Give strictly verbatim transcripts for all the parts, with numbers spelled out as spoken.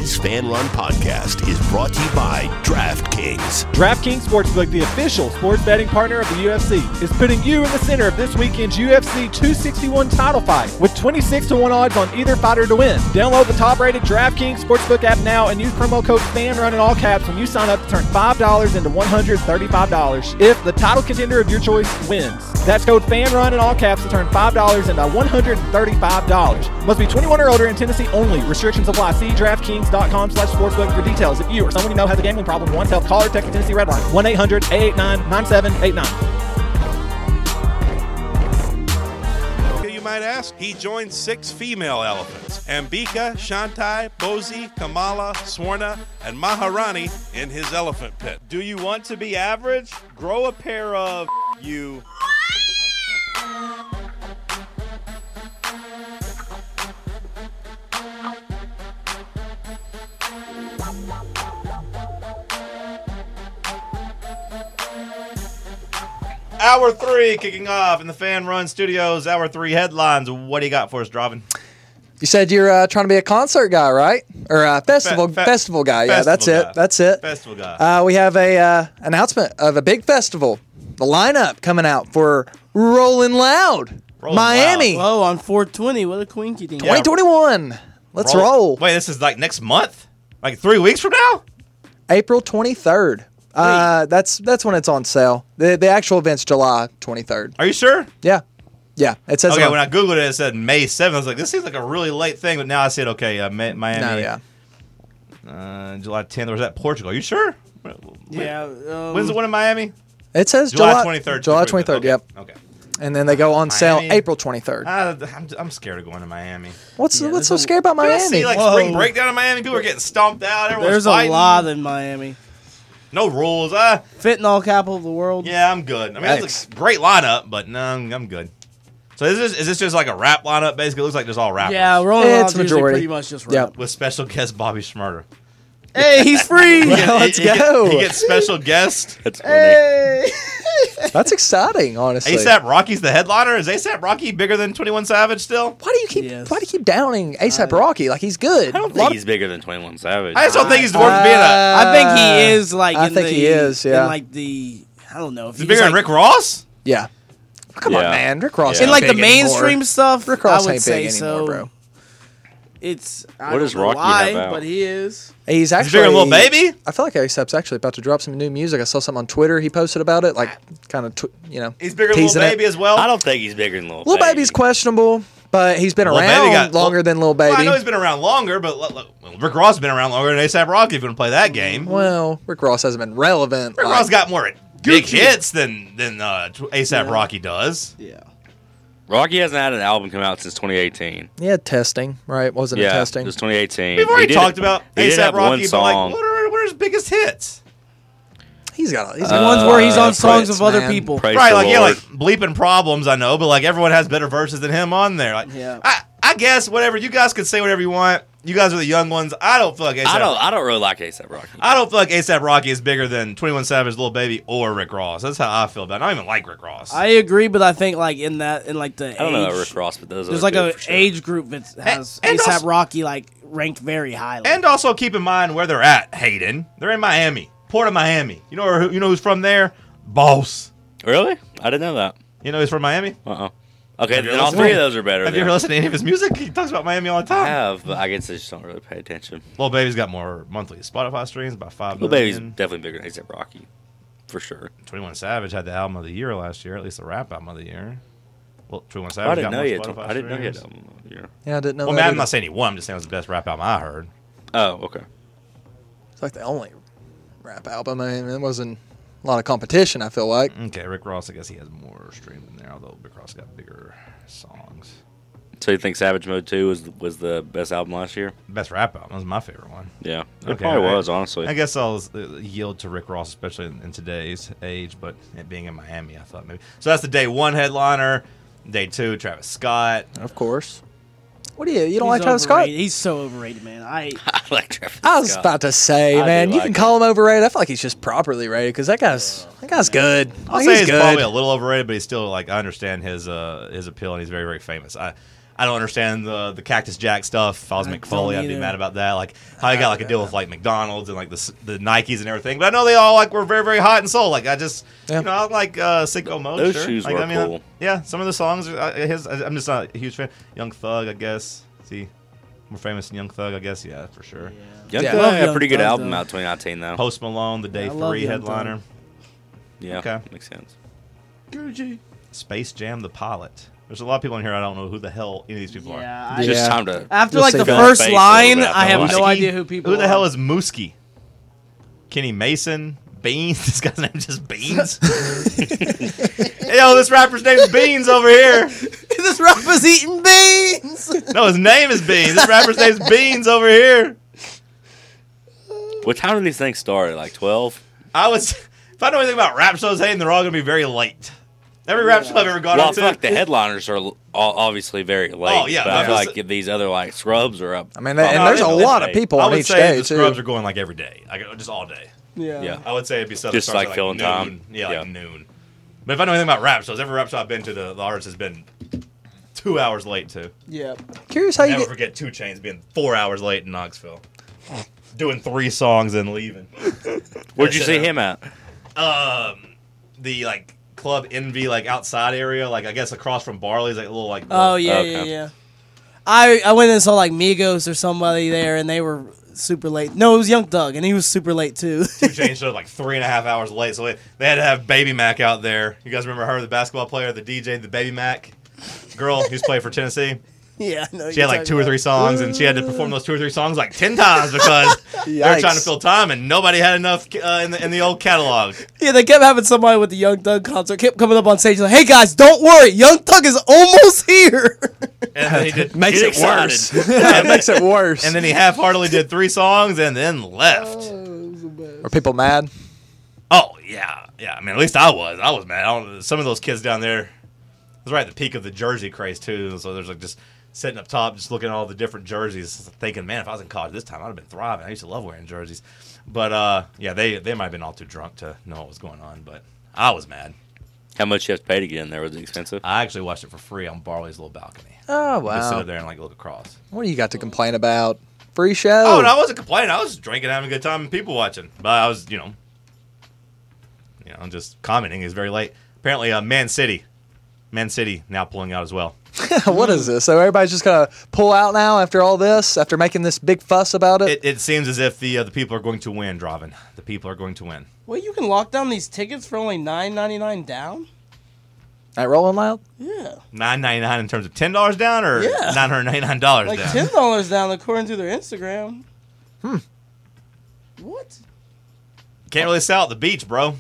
Kings Fan Run podcast is brought to you by DraftKings. DraftKings Sportsbook, the official sports betting partner of the U F C, is putting you in the center of this weekend's U F C two sixty-one title fight with twenty-six to one odds on either fighter to win. Download the top-rated DraftKings Sportsbook app now and use promo code FANRUN in all caps when you sign up to turn five dollars into one hundred thirty-five dollars if the title contender of your choice wins. That's code FANRUN in all caps to turn five dollars into one hundred thirty-five dollars. Must be twenty-one or older in Tennessee only. Restrictions apply. See DraftKings.com slash sportsbook for details. If you or someone you know has a gambling problem, want help, call or text the Tennessee Red Line one eight hundred eight eight nine nine seven eight nine. You might ask, he joined six female elephants, Ambika, Shantai, Bozi, Kamala, Swarna, and Maharani in his elephant pit. Do you want to be average? Grow a pair of you. Hour three kicking off in the Fan Run Studios. Hour three headlines. What do you got for us, Dravin? You said you're uh, trying to be a concert guy, right? Or a festival Fe- fe- festival guy. Yeah, festival that's guy. it. That's it. Festival guy. Uh, we have a uh, announcement of a big festival. The lineup coming out for Rolling Loud, Rolling Miami, Loud. Whoa, on four twenty. What a quinky thing. twenty twenty-one. Let's roll. Wait, this is like next month? Like three weeks from now? April twenty-third. Uh, that's that's when it's on sale. The the actual event's July twenty-third. Are you sure? Yeah. Yeah. It says Okay, on- when I Googled it, it said May seventh. I was like, this seems like a really late thing, but now I see it, okay, uh, Ma- Miami. No, yeah. Uh, July tenth. Or was that Portugal? Are you sure? Yeah. Um, When's the one in Miami? It says July July twenty-third. July twenty-third, Okay. yep. Okay. And then they go on sale Miami. April twenty-third. Uh, I'm, I'm scared of going to Miami. What's Yeah, what's so there's a- scary about Did I Miami? see like Whoa. spring breakdown in Miami? People are getting stomped out. Everyone's There's a fighting. lot in Miami. No rules. Uh, Fentanyl capital of the world. yeah, I'm good. I mean, it's Yikes. a great lineup, but no, I'm, I'm good. So is this, is this just like a rap lineup, basically? It looks like just all rappers. Yeah, Rolling It's Loud's usually majority. pretty much just rap. Yep. With special guest Bobby Schmurder. Hey, he's free. Well, let's he, he go. Get, he gets special guest. That's funny. Hey. That's exciting, honestly. ASAP Rocky's the headliner. Is ASAP Rocky bigger than twenty-one Savage still? Why do you keep Yes. Why do you keep downing ASAP Rocky? Like he's good. I don't A think lot- he's bigger than twenty-one Savage. I just don't think he's worth being a. I think he is like. I in think the, he is, yeah. In like the. I don't know if He's bigger like, than Rick Ross? Yeah. Come on, Yeah. man. Rick Ross. Yeah. In ain't like the big mainstream anymore. stuff. Rick Ross I would ain't say big so. anymore, bro. It's. I What don't does know Rocky why, have out? But he is. He's He's actually bigger than Lil Baby? I feel like ASAP's actually about to drop some new music. I saw something on Twitter. He posted about it, like kind of, tw- you know. He's bigger than Lil teasing it. Baby as well? I don't think he's bigger than Lil Lil Baby. Baby's questionable, but he's been Lil Baby around got- longer Lil- than Lil Baby. Well, I know he's been around longer, but look, look, well, Rick Ross has been around longer than ASAP Rocky if you want to play that game. Well, Rick Ross hasn't been relevant. Rick like- Ross got more big hits than than uh, ASAP Yeah. Rocky does. Yeah. Rocky hasn't had an album come out since twenty eighteen. He had testing, right? Wasn't it Yeah, testing? it was twenty eighteen. We've already He did- talked about he did ASAP have one Rocky, but like, song. what are, what are his biggest hits? He's got. He's The got ones where he's on Uh, songs Prince, of other man. people. Praise Right, the like yeah, Lord. like bleeping problems. I know, but like everyone has better verses than him on there. Like, Yeah. I, I guess whatever you guys can say whatever you want. You guys are the young ones. I don't feel like ASAP. I don't. I don't really like ASAP Rocky. I don't feel like ASAP Rocky is bigger than twenty-one Savage, Lil Baby, or Rick Ross. That's how I feel about it. I don't even like Rick Ross. I agree, but I think like in that in like the I don't know about age- Rick Ross, but those there's are like good a for sure. age group that has and ASAP also- Rocky like ranked very highly. And also keep in mind where they're at, Hayden. They're in Miami. Port of Miami. You know where, who- you know who's from there? Boss. Really? I didn't know that. You know who's from Miami? Uh uh Okay, Have you then all listened- three of those are better. Have you then. ever listened to any of his music? He talks about Miami all the I time. have, but I guess I just don't really pay attention. Lil Baby's got more monthly Spotify streams, about five Lil million. Baby's definitely bigger than ASAP Rocky, for sure. twenty-one Savage had the album of the year last year, at least the rap album of the year. Well, twenty-one Savage I didn't got know more he had. Spotify I didn't know he had. streams. album of the year. Yeah, I didn't know Well, that. man, I'm either. not saying he won. I'm just saying it was the best rap album I heard. Oh, okay. It's like the only rap album. I mean, it wasn't a lot of competition. I feel like. Okay, Rick Ross, I guess he has more streams in there, although Rick Ross got bigger songs. So you think Savage Mode Two was was the best album last year? Best rap album. That was my favorite one. Yeah, it Okay, probably I- was. Honestly, I guess I'll uh, yield to Rick Ross, especially in, in today's age, but it being in Miami, I thought maybe. So that's the day one headliner. Day two, Travis Scott. Of course. What do you? You don't He's like Travis Scott? overrated. He's so overrated, man. I I like Travis I was Scott. about to say, I man, do you like can him. call him overrated. I feel like he's just properly rated because that guy's that guy's good. I'll Like, say he's he's good. probably a little overrated, but he's still like I understand his uh, his appeal and he's very very famous. I I don't understand the the Cactus Jack stuff. If I was I McFoley, don't I'd be either. mad about that. Like how you got like a deal with like McDonald's and like the s- the Nikes and everything. But I know they all like were very very hot and sold. Like I just Yeah. you know I like uh, Sicko Mode. Those sure. shoes like, were I mean, cool. Yeah, some of the songs. Are, uh, his I'm just not a huge fan. Young Thug, I guess. See, more famous than Young Thug, I guess. Yeah, for sure. Young Yeah. Thug Love had a Young pretty good Thug, album though. out twenty nineteen though. Post Malone, the Day I love Three Young headliner. Yeah, Okay. makes sense. Space Jam, the pilot. There's a lot of people in here I don't know who the hell any of these people are. Yeah, It's I, just Yeah. time to. after You'll like see the that. first Face a line, little bit. I have no Mooski? idea who people. Who the are. hell is Mooski? Kenny Mason? Beans? This guy's name is just Beans? Hey, yo, this rapper's name's Beans over here. This rapper's eating beans. No, his name is Beans. This rapper's name's Beans over here. What time do these things start? Like twelve? I was, if I know anything about rap shows, Hayden, they're all going to be very late. Every rap show I've ever gone Well, I on to. feel like the headliners are l- all obviously very late. Oh, yeah, but I feel that's- like these other like scrubs are up. I mean, Oh, and no, there's they- a they lot of pay. people I on would each say day the too. scrubs are going like every day, like just all day. Yeah. Yeah. I would say it'd be stuff Just that starts like at, filling noon. time. Yeah, Yeah. like noon. But if I know anything about rap shows, every rap show I've been to, the, the artist has been two hours late too. Yeah. Curious how you Never get. forget Two Chainz being four hours late in Knoxville, doing three songs and leaving. Where'd you see him at? Um, the like Club Envy, like outside area, like I guess across from Barley's, like a little like. Oh little- yeah, Okay. yeah, yeah. I I went and saw like Migos or somebody there, and they were super late. No, it was Young Thug, and he was super late too. Two Chainz showed like three and a half hours late, so they they had to have Baby Mac out there. You guys remember her, the basketball player, the D J, the Baby Mac girl who's played for Tennessee? yeah, I know. She had like two or three songs, and she had to perform those two or three songs like ten times because they were trying to Yikes. fill time, and nobody had enough uh, in the in the old catalog. Yeah, they kept having somebody with the Young Thug concert kept coming up on stage like, "Hey guys, don't worry, Young Thug is almost here." And then he did Makes get it excited. worse. It makes it worse. And then he half-heartedly did three songs and then left. Are people mad? Oh yeah, yeah. I mean, at least I was. I was mad. I don't, some of those kids down there. It was right at the peak of the jersey craze too. So there's like just sitting up top, just looking at all the different jerseys, thinking, man, if I was in college this time, I'd have been thriving. I used to love wearing jerseys. But uh, yeah, they they might have been all too drunk to know what was going on. But I was mad. How much you have to pay to get in there? Was it expensive? I actually watched it for free on Barley's little balcony. Oh Just sit wow! up there and like look across. What do you got to complain about? Free show. Oh, no, I wasn't complaining. I was drinking, having a good time, and people watching. But I was, you know, you know, just commenting. It's very late. Apparently, uh, Man City, Man City now pulling out as well. What is this? So everybody's just gonna pull out now after all this, after making this big fuss about it? It, it seems as if the uh, the people are going to win, Dravin. The people are going to win. Well, you can lock down these tickets for only nine ninety nine down. At Rolling Loud? Yeah, Nine ninety nine in terms of ten dollars down, or Yeah. nine hundred ninety nine dollars like down. ten dollars down according to their Instagram. Hmm. What? Can't really sell at the beach, bro.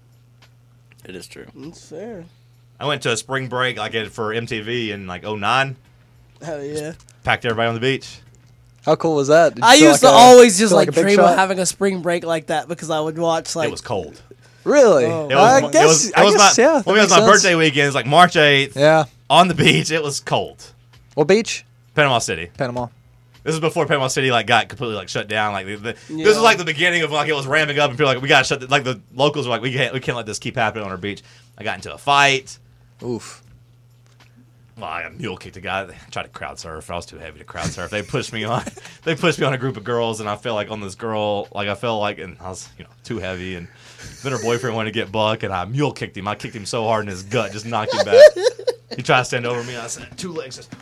It is true. That's fair. I went to a spring break like it for M T V in like oh nine. Hell yeah. Packed everybody on the beach. How cool was that? Did you I feel used like to a- always just feel like, a big dream shot? of having a spring break like that because I would watch like it was cold. Really? Oh. It was, I it guess. was, it I was guess my, yeah. well, that it was makes my sense. birthday weekend. It's like March eighth Yeah. on the beach. It was cold. What beach? Panama City. Panama. This is before Panama City like got completely like shut down. Like the, the, Yeah. this is like the beginning of like it was ramping up and people were like we gotta shut. The, like the locals were like we can't we can't let this keep happening on our beach. I got into a fight. Oof. Well, I got mule kicked a guy. They tried to crowd surf. I was too heavy to crowd surf. They pushed me on. They pushed me on a group of girls, and I felt like on this girl, like I felt like, and I was you know too heavy. And then her boyfriend wanted to get buck, and I mule kicked him. I kicked him so hard in his gut, just knocked him back. He tried to stand over me. And I said two legs, just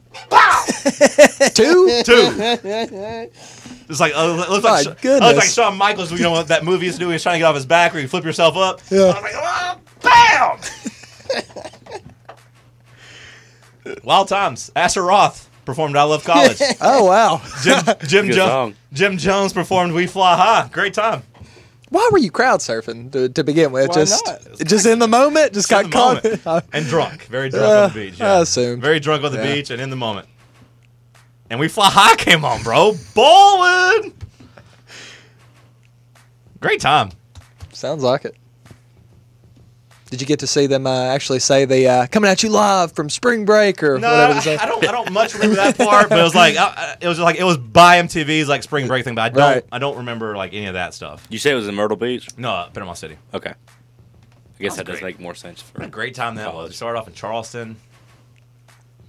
Two? two. It's like uh, it looked My like Sh- I goodness. looked like Shawn Michaels. You know what that movie is doing? He's trying to get off his back, where you flip yourself up. Yeah. I was like, oh, bam! Wild times. Asher Roth performed "I Love College." Oh wow. Jim Jim, Good jo- song. Jim Jones performed "We Fly High." Great time. Why were you crowd surfing to, to begin with? Why just not? just in the moment, just In got the caught. moment. And drunk, very drunk Uh, on the beach. I Yeah. assumed. Very drunk on the Yeah. beach and in the moment. And "We Fly High" came on, bro. Bowling. Great time. Sounds like it. Did you get to see them uh, actually say the uh, "coming at you live from spring break" or No, whatever I, they say? I don't. I don't much remember that part, but it was like I, I- it was like it was by M T V's like spring break thing. But I don't. Right. I don't remember like any of that stuff. You say it was in Myrtle Beach? No, uh, Panama City. Okay. I guess Sounds that does great. make more sense for What a great time that was. We started off in Charleston.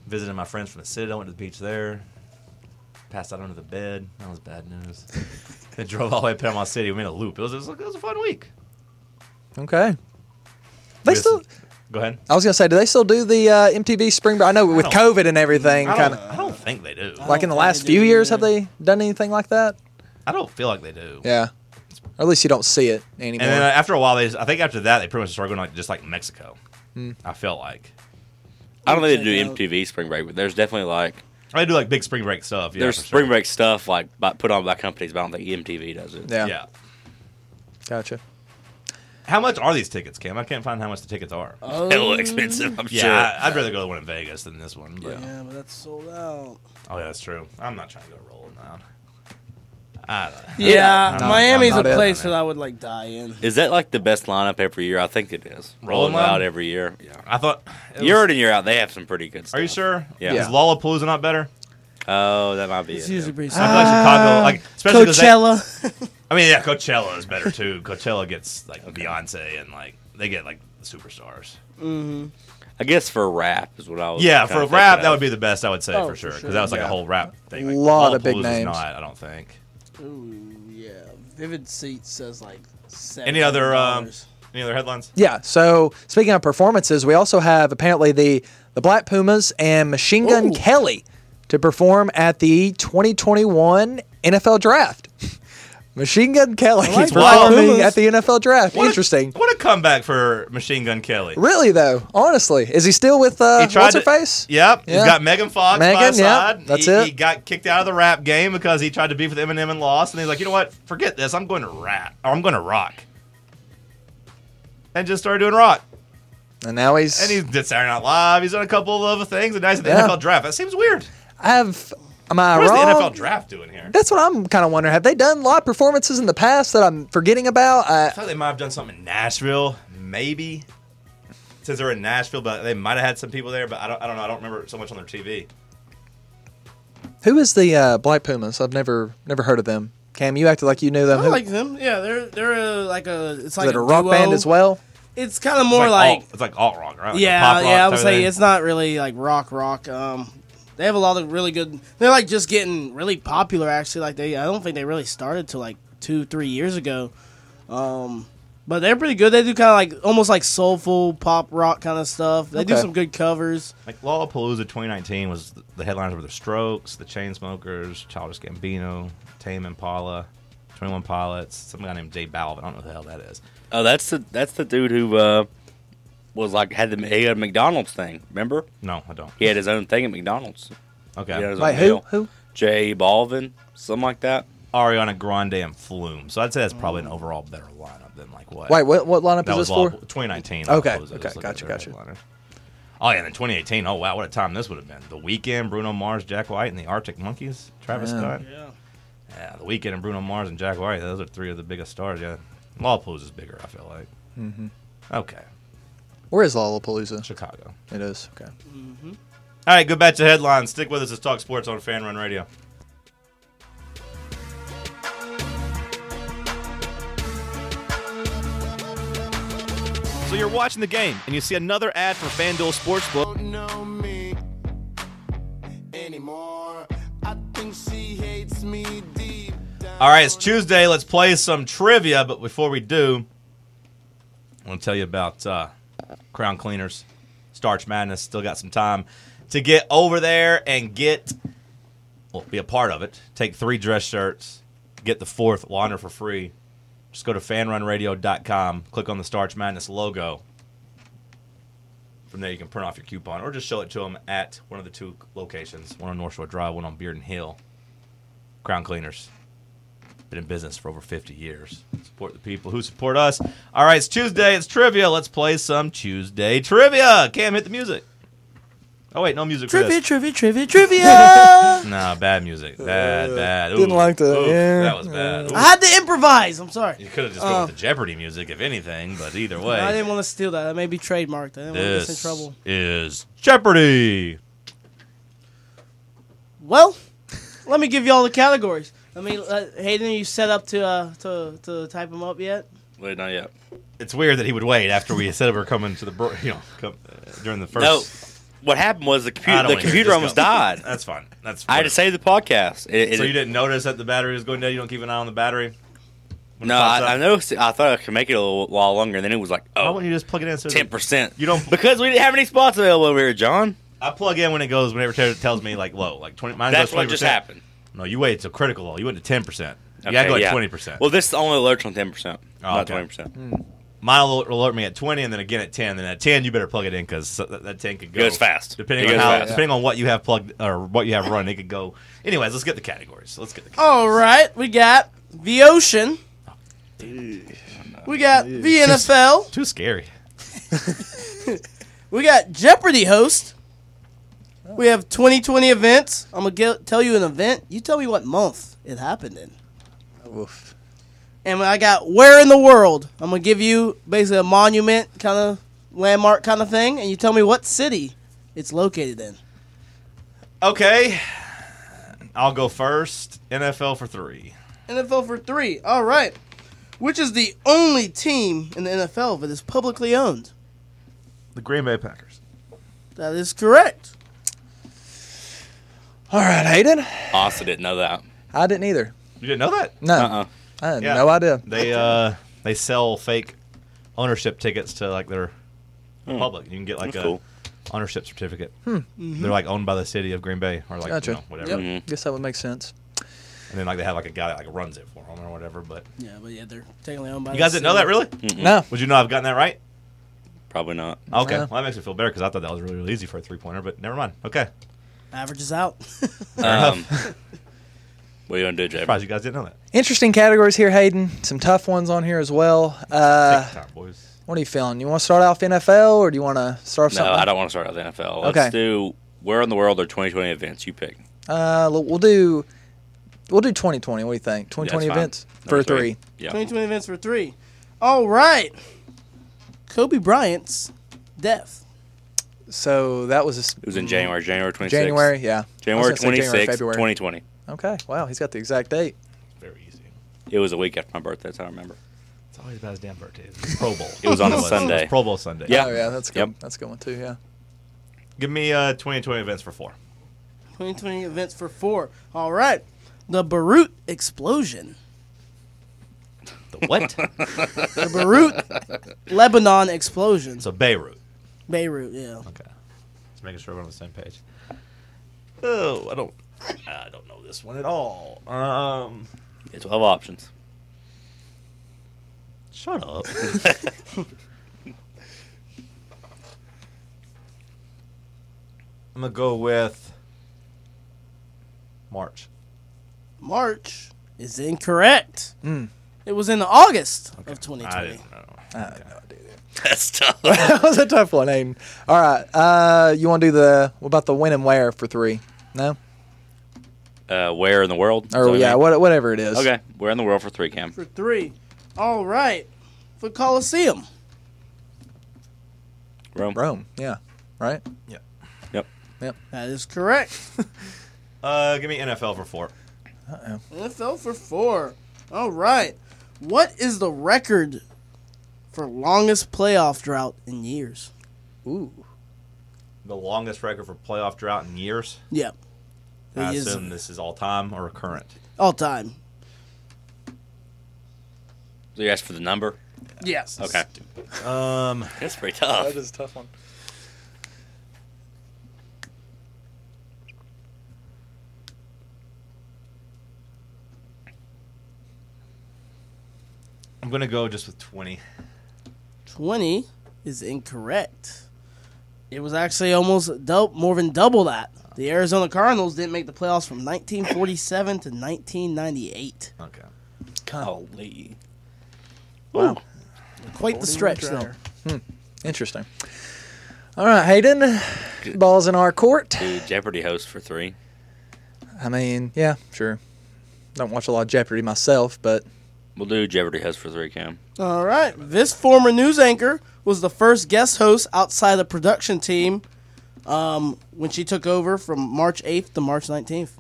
Visited my friends from the city. I went to the beach there. Passed out under the bed. That was bad news. Then drove all the way to Panama City. We made a loop. It was, it was, it was a fun week. Okay. They We still. just- Go ahead. I was gonna say, do they still do the uh, M T V Spring Break? I know with don't- COVID and everything, I kind don't, of I don't think they do. like in the think last they few do, years. yeah. Have they done anything like that? I don't feel like they do. Yeah. Or at least you don't see it anymore. And then uh, after a while, they I think after that, they pretty much started going like, just like Mexico. Hmm. I felt like. I don't think they do Check out. M T V Spring Break, but there's definitely like They do like big spring break stuff. Yeah, there's for Spring sure. Break stuff like by, put on by companies, but I don't think M T V does it. yeah. Yeah. Gotcha. How much are these tickets, Cam? I can't find how much the tickets are. Hella expensive, I'm yeah, sure. I, I'd rather go to the one in Vegas than this one. But. Yeah, but that's sold out. Oh, yeah, that's true. I'm not trying to go rolling now. I don't know. Yeah, No, Miami's I'm a not in place on that I would like die in. Is that like the best lineup every year? I think it is. Rolling Rolling Loud? out every year. Yeah. I thought. it Year was- in and year out, they have some pretty good stuff. Are you sure? Yeah. Is Lollapalooza not better? Oh, that might be It's it. usually yeah. pretty I feel like Chicago, like especially 'cause they- Coachella. I mean, yeah, Coachella is better too. Coachella gets like Beyonce and like they get like superstars. I guess for rap is what I was. Yeah, kinda for thinking rap, of. that would be the best. I would say Oh, for for sure because sure. that was like Yeah. a whole rap thing. Like, Lot of big Lollapalooza's names. Not, I don't think. Ooh, yeah. Vivid Seats says like seven. Any other um, any other headlines? Yeah. So speaking of performances, we also have apparently the the Black Pumas and Machine Gun Ooh. Kelly to perform at the twenty twenty-one N F L Draft. Machine Gun Kelly like performing Pumas. at the N F L Draft. What a- Interesting. What a comeback for Machine Gun Kelly. Really though, honestly, is he still with uh, He tried what's her to- face? Yep, Yeah. he's got Megan Fox by Megan, his yeah, side. that's he, it. He got kicked out of the rap game because he tried to beef with Eminem and lost, and he's like, you know what? Forget this. I'm going to rap, or I'm going to rock, and just started doing rock. And now he's. And he did Saturday Night Live. He's done a couple of other things, and now he's at the Yeah. N F L Draft. That seems weird. I have. Am I What is wrong? the N F L Draft doing here? That's what I'm kind of wondering. Have they done live performances in the past that I'm forgetting about? Uh, I thought they might have done something in Nashville, maybe. Since they're in Nashville, but they might have had some people there, but I don't. I don't know. I don't remember so much on their T V. who is the uh, Black Pumas? I've never never heard of them. Cam, you acted like you knew them. I Who- like them. Yeah, they're they're a, like a. It's is like it a rock duo. band as well? It's kind of It's more like, like. alt, it's like alt rock, right? Like a yeah, pop rock yeah. I type would of say thing. it's not really like rock rock. Um, they have a lot of really good. They're like just getting really popular. Actually, like they. I don't think they really started till like two, three years ago. Um, but they're pretty good. They do kind of like almost like soulful pop rock kind of stuff. They do Okay. some good covers. Like Lollapalooza twenty nineteen was the headliners were the Strokes, the Chainsmokers, Childish Gambino, Tame Impala, twenty-one Pilots, some guy named Jay Balvin. I don't know who the hell that is. Oh, that's the that's the dude who uh, was like had the he had a McDonald's thing. Remember? No, I don't. He had his own thing at McDonald's. Okay. He had his Wait, own who? deal. Who? Jay Balvin, something like that. Ariana Grande and Flume. So I'd say that's probably an overall better lineup than like what? Wait, what what lineup that is was this for? Lollapalooza- twenty nineteen. Okay, Lollapalooza. okay, Just look at gotcha, their gotcha. headliners. Oh yeah, and then twenty eighteen. Oh wow, what a time this would have been. The Weeknd, Bruno Mars, Jack White, and the Arctic Monkeys. Travis Yeah. Scott. Yeah. Yeah, The Weeknd and Bruno Mars and Jack White. Those are three of the biggest stars. Yeah, Lollapalooza is bigger. I feel like. Mm-hmm. Okay, Where is Lollapalooza? Chicago. It is. Okay. All right, go back to headlines. Stick with us. Let's talk sports on Fan Run Radio. So you're watching the game, and you see another ad for FanDuel Sportsbook. know me anymore. I think she hates me deep down. All right, it's Tuesday. Let's play some trivia. But before we do, I want to tell you about uh, Crown Cleaners, Starch Madness. Still got some time to get over there and get, well, be a part of it. Take three dress shirts, get the fourth launder for free. Just go to fan run radio dot com, click on the Starch Madness logo. From there, you can print off your coupon or just show it to them at one of the two locations, one on North Shore Drive, one on Bearden Hill. Crown Cleaners. Been in business for over fifty years. Support the people who support us. All right, it's Tuesday. It's trivia. Let's play some Tuesday trivia. Cam, hit the music. Oh, wait, no music for Trivia, this. trivia, trivia, trivia. No, bad music. Bad, bad. didn't like that, Oof, yeah. That was bad. I had to improvise. I'm sorry. You could have just gone with the Jeopardy music, if anything, but either way. I didn't want to steal that. That may be trademarked. I didn't want to get us in This trouble. is Jeopardy. Well, let me give you all the categories. Let me, uh, Hayden, are you set up to uh, to to type them up yet? Wait, not yet. It's weird that he would wait after we said we were coming to the, bro- you know, come, uh, during the first. No. what happened was the I computer don't the wanna hear it. computer Just almost go. died. That's fine. That's I had fine. to save the podcast. It, it, So you didn't notice that the battery was going dead? You don't keep an eye on the battery? When it No, pops I, up? I noticed. It, I thought I could make it a little while longer, and then it was like, Why oh, wouldn't you just plug it in? So ten percent. You don't. Because we didn't have any spots available over here, John. I plug in when it goes. Whenever it tells me like low, like twenty. Mine That's goes what twenty just percent. happened. No, you wait till critical low. You went to ten percent. You Okay, gotta go at yeah. twenty percent. Well, this only alerts on ten percent, Oh, not okay. twenty percent. Mine will alert me at twenty, and then again at ten. Then at ten, you better plug it in because that, that ten could go. Goes fast. Depending It on goes how, fast. depending on what you have plugged or what you have running, it could go. Anyways, let's get the categories. Let's get the. All right, we got the Ocean. We got the N F L. Too scary. We got Jeopardy host. We have twenty twenty events. I'm gonna tell you an event. You tell me what month it happened in. Oof. And I got where in the world. I'm gonna give you basically a monument kind of landmark kind of thing, and you tell me what city it's located in. Okay, I'll go first. N F L for three. N F L for three. All right. Which is the only team in the N F L that is publicly owned? The Green Bay Packers. That is correct. All right, Hayden. Also didn't know that. I didn't either. You didn't know that? No, Uh-uh. I had Yeah. no idea. They uh they sell fake ownership tickets to like their public. You can get like That's a cool. ownership certificate. They're like owned by the city of Green Bay or like Gotcha. you know, whatever. Mhm. Guess that would make sense. And then like they have like a guy that like runs it for them or whatever. But Yeah, but yeah, they're technically owned by. you the guys didn't know city. that really? Mm-mm. No. Would you know I've gotten that right? Probably not. Okay, Yeah. well that makes me feel better because I thought that was really, really easy for a three pointer. But never mind. Okay, Averages out. Um, what are you gonna do, Jay? surprised you guys didn't know that. Interesting categories here, Hayden. Some tough ones on here as well. Uh, Take your time, boys. what are you feeling? You want to start off N F L or do you want to start off No, something? I don't want to start out the N F L. Let's Okay. do where in the world are twenty twenty events? You pick. Uh, l- we'll do we'll do twenty twenty. What do you think? twenty twenty Yeah, that's fine. events for That's right. three. Yeah. twenty twenty events for three. All right. Kobe Bryant's death. So that was a, It was in January, January twenty-sixth. January, yeah. January I was gonna say January, twenty-sixth, February. twenty twenty. Okay, wow, he's got the exact date. Very easy. It was a week after my birthday, that's how I remember. It's always about his damn birthday. It's Pro Bowl. It was on a It was. Sunday. It was Pro Bowl Sunday. Yeah. Oh yeah, that's good. Yep. That's a good one too. Yeah. Give me uh, twenty twenty events for four. twenty twenty events for four. All right. The Beirut explosion. The what? The Beirut, Lebanon explosion. So Beirut. Beirut, yeah. Okay. Just making sure we're on the same page. Oh, I don't. I don't know this one at all. Um, Yeah, twelve options. shut up. I'm gonna go with March. March is incorrect. Mm. It was in August of twenty I twenty. didn't know. I have no idea. That's tough. That was a tough one, Aiden. All right, uh, you want to do the what about the when and where for three? No, Uh, where in the world? Is that or what yeah, you mean? what, whatever it is. Okay, where in the world for three, Cam? For three. All right. For Coliseum. Rome. Rome. Yeah. Right. Yep. Yep. That is correct. Uh, give me N F L for four. Uh-oh. N F L for four. All right. What is the record for longest playoff drought in years? Ooh. The longest record for playoff drought in years. Yep. I It is assume this is all time or current. all time. So you asked for the number? Yes. Okay. Um, That's pretty tough. is a tough one. I'm gonna go just with twenty. twenty is incorrect. It was actually almost dou- more than double that. The Arizona Cardinals didn't make the playoffs from nineteen forty-seven to nineteen ninety-eight. Okay. Golly. Wow. Quite the stretch there. Interesting. All right, Hayden. Ball's in our court. Do Jeopardy host for three. I mean, yeah, sure. Don't watch a lot of Jeopardy myself, but We'll do Jeopardy host for three, Cam. All right. This former news anchor was the first guest host outside the production team um, when she took over from March eighth to March nineteenth.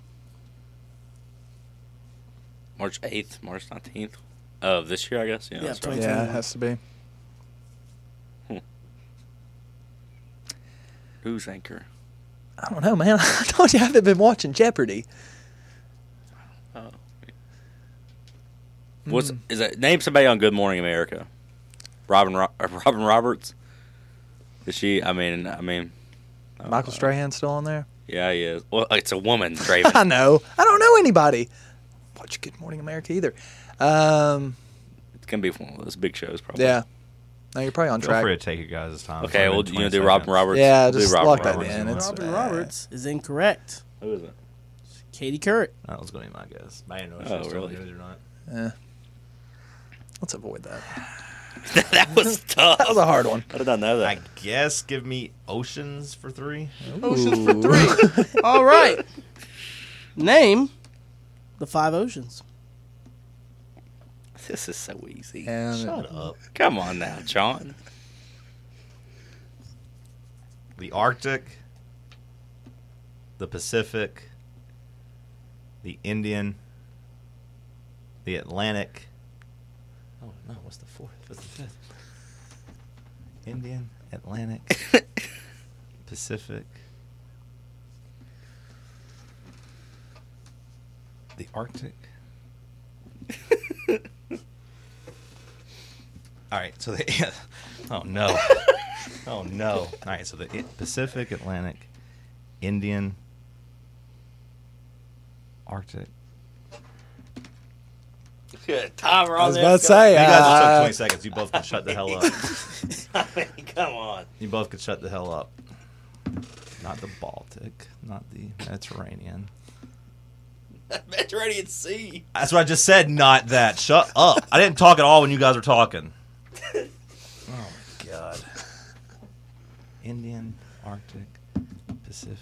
March eighth, March nineteenth of this year, I guess. Yeah, Yeah, that's right. yeah, it has to be. News anchor. I don't know, man. I told you I haven't been watching Jeopardy. What's is that? Name somebody on Good Morning America. Robin Ro- uh, Robin Roberts. Is she? I mean, I mean. Michael uh, Strahan's still on there? Yeah, he is. Well, it's a woman, Draven. I know. I don't know anybody. Watch Good Morning America either. Um, It's gonna be one of those big shows, probably. yeah. No, you're probably on Feel track. free to take your guys' time. Okay, It's well, only you know, twenty do Robin seconds. Roberts. Yeah, Do just Robin lock that Roberts. in. It's, Robin uh, Roberts is incorrect. Who is it? Katie Couric. That was going to be my guess. I didn't know if Oh, she was still really? doing it or not. Eh. Let's avoid that. That was tough. That was a hard one. I did not know that. I guess give me Oceans for three. Oceans for three. All right. Name the five oceans. This is so easy. And Shut up. Come on now, John. The Arctic, the Pacific, the Indian, the Atlantic. Oh no, what's the fourth? What's the fifth? Indian, Atlantic, Pacific, the Arctic. All right, so the oh no, oh no. All right, so the Pacific, Atlantic, Indian, Arctic. Good timer I on was there. about to say, You guys just took uh, twenty seconds. You both can shut the hell up. I mean, come on. You both can shut the hell up. Not the Baltic, not the Mediterranean. Mediterranean Sea. That's what I just said, not that. Shut up. I didn't talk at all when you guys were talking. Oh, my God. Indian, Arctic, Pacific,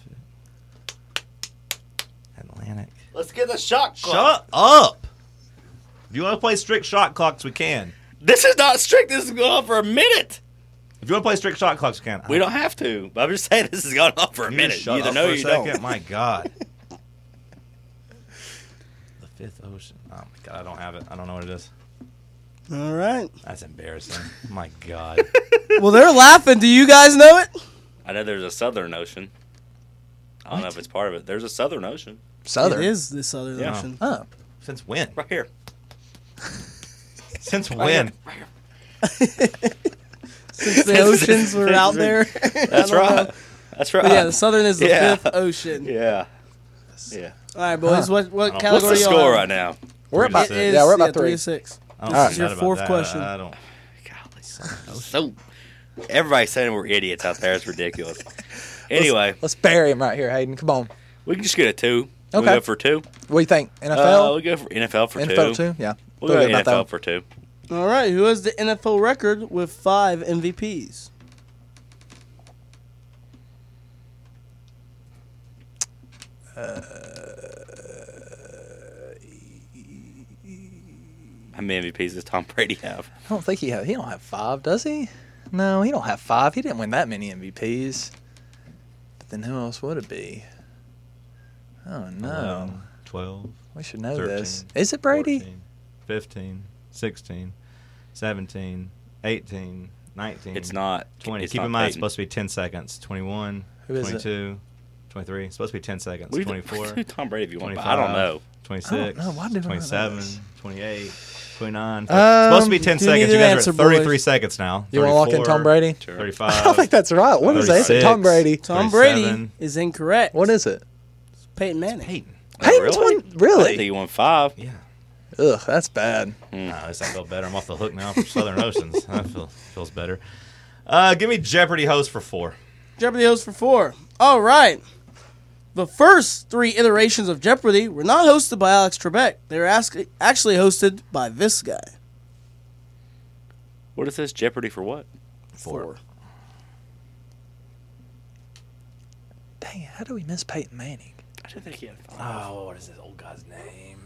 Atlantic. Let's get the shot clock. Shut up. If you want to play strict shot clocks, we can. This is not strict. This is going on for a minute. If you want to play strict shot clocks, we can. We don't have to. But I'm just saying this has gone on for a You minute. just shut You either up know for or a you second. don't. My God. The fifth ocean. Oh, my God. I don't have it. I don't know what it is. All right. That's embarrassing. My God. Well, they're laughing. Do you guys know it? I know there's a Southern Ocean. I don't know if it's part of it. There's a Southern Ocean. Southern. It is the Southern Yeah. Ocean. Oh. Since when? Right here. Since when? Since the oceans were out there. That's I don't right. know. That's right. But yeah, the Southern is the Yeah. fifth ocean. Yeah. Yeah. All right, boys. Huh. What what What's category What's the are you score on? right now? We're Three to about six. It yeah, is, we're about yeah, three. to six. I don't All feel right. Your bad about fourth that. question. I don't. Golly. So, everybody's saying we're idiots out there. It's ridiculous. Anyway, Let's bury him right here, Hayden. Come on. we can just get a two. Okay. We'll go for two. What do you think? N F Uh, L? we'll go for N F L for N two. F L too? Yeah. We'll Feel go good about N F L that for two. All right. Who has the N F L record with five M V Ps? How many M V Ps does Tom Brady have? I don't think he have. He don't have five, does he? No, he don't have five. He didn't win that many M V Ps. But then who else would it be? Oh no, eleven, twelve, we should know thirteen, this. Is it Brady? fourteen, fifteen, sixteen, seventeen, eighteen, nineteen. It's not. twenty. It's Keep not in mind, it's Peyton. supposed to be ten seconds. twenty-one, Who is it? twenty-two, twenty-three. It's supposed to be ten seconds. We can twenty-four, do Tom Brady if you want. but twenty-five, I don't know. twenty-six, I don't know. Why do I know twenty-seven, this? twenty-eight, twenty-nine. Um, it's supposed to be ten do you need seconds. You an guys are answer, at thirty-three boys? seconds now. You want to lock in Tom Brady? Sure. thirty-five. I don't think that's right. What is that? It's Tom Brady. Tom Brady thirty-seven. is incorrect. What is it? Peyton Manning. Peyton. Peyton's really? won. I think Really? he won five. Yeah. Ugh, that's bad. Nah, at least I feel better. I'm off the hook now for Southern Oceans. That feel, feels better. Uh, give me Jeopardy host for four. Jeopardy host for four. All right. The first three iterations of Jeopardy were not hosted by Alex Trebek. They were ask- actually hosted by this guy. What is this? Jeopardy for what? Four. Dang it, how do we miss Peyton Manning? I didn't think he had five. Oh, what is this old guy's name?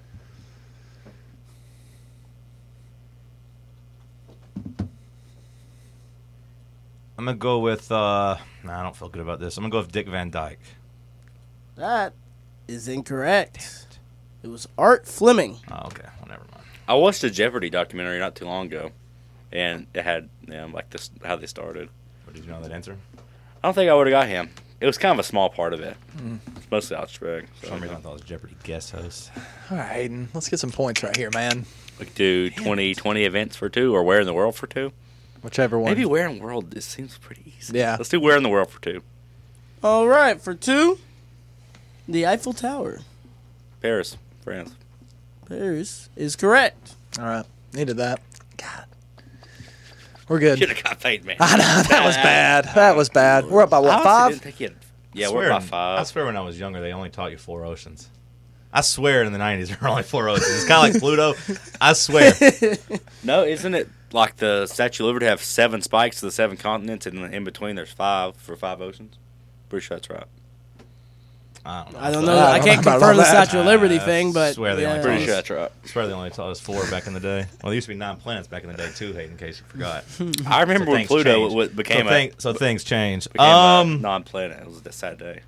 I'm gonna go with. Uh, nah, I don't feel good about this. I'm gonna go with Dick Van Dyke. That is incorrect. It was Art Fleming. Oh, okay. Well, never mind. I watched a Jeopardy documentary not too long ago, and it had you know, like this how they started. What, did you know that answer? I don't think I would have got him, It was kind of a small part of it. Mm. It's mostly Australia. For some reason, I thought it was Jeopardy guest host. All right, Hayden. Let's get some points right here, man. We could do twenty twenty events for two, or where in the world for two. Whichever one. Maybe where in the world. This seems pretty easy. Yeah. Let's do where in the world for two. All right, for two, the Eiffel Tower. Paris, France. Paris is correct. All right. Needed that. God. We're good. Should have got paid, man. I know. That was bad. That was bad. We're up by what, I five? didn't think you had- yeah, I we're swear- by five. I swear when I was younger, they only taught you four oceans. I swear in the nineties there were only four oceans. It's kind of like Pluto. I swear. No, isn't it like the Statue of Liberty have seven spikes to the seven continents, and in between there's five for five oceans? Pretty sure that's right. I don't know. I don't know. I I don't can't know about confirm the all that. Statue of Liberty I thing, but swear they yeah, only Pretty taught sure us- that's right. I swear they only taught us four back in the day. Well, there used to be nine planets back in the day too, Hayden, in case you forgot. I remember So when things Pluto change. w- became so, a, thing, so things change. became a Um, non-planet. It was a sad day.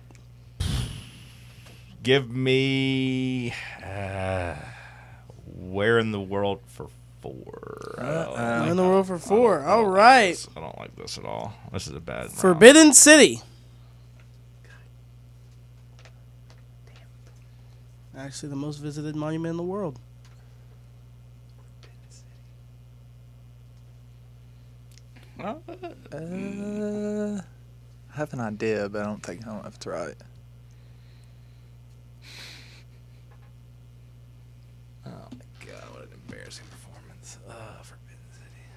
give me uh, where in the world for four. We're in the world for four. All right. I don't like this at all. This is a bad. round. Forbidden City. Actually, the most visited monument in the world. Uh, I have an idea, but I don't think I don't know if it's right. Oh my god, what an embarrassing performance. Uh, Forbidden City.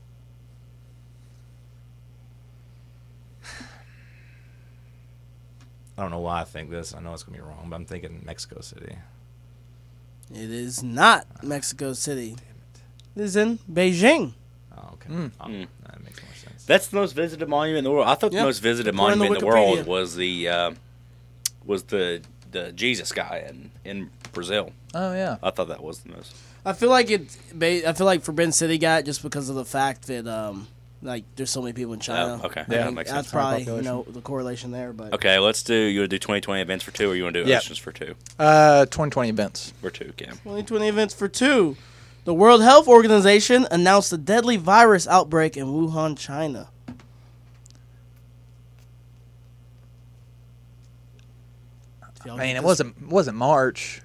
I don't know why I think this. I know it's gonna be wrong, but I'm thinking Mexico City. It is not Mexico City. It is in Beijing. Oh, okay. Mm. Oh, Mm. that makes more sense. That's the most visited monument in the world. I thought Yep. the most visited According to monument in the world Wikipedia. was the uh, was the the Jesus guy in in Brazil. Oh, yeah. I thought that was the most. I feel like it. I feel like Forbidden City got it just because of the fact that um, like there's so many people in China. Oh, okay. I Yeah, think makes that's sense. probably Population. you know the correlation there. But Okay, let's do. You want to do twenty twenty events for two, or you want to do Yep. oceans for two? Uh, twenty twenty events. For two, Cam. twenty twenty events for two. The World Health Organization announced a deadly virus outbreak in Wuhan, China. I mean, it wasn't wasn't March,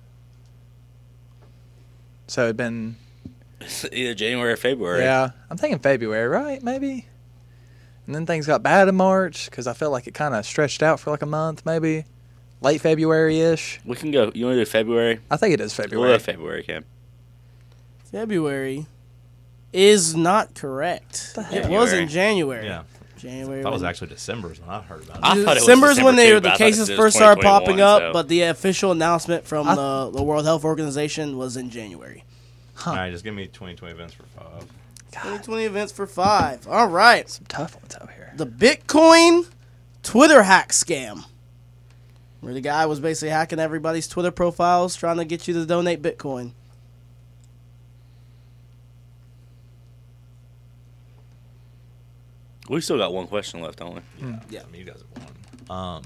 so it'd been It's either January or February. yeah. I'm thinking February, right? Maybe. And then things got bad in March because I felt like it kind of stretched out for like a month, maybe late February ish. We can go. You want to do February? I think it is We'll February. do February, Cam. February is not correct. The It heck? was in January. Yeah. January. That was when- actually December is when I heard about it. I thought it was December's December when they too, were but the I thought cases it was first started twenty popping twenty-one, up, so- but the official announcement from I- the, the World Health Organization was in January. Huh. All right, just give me twenty twenty events for five. twenty twenty events for five. All right. Some tough ones out here. The Bitcoin Twitter hack scam. Where the guy was basically hacking everybody's Twitter profiles, trying to get you to donate Bitcoin. We still got one question left, don't we? Yeah, Yeah. I mean, you guys have won. Um,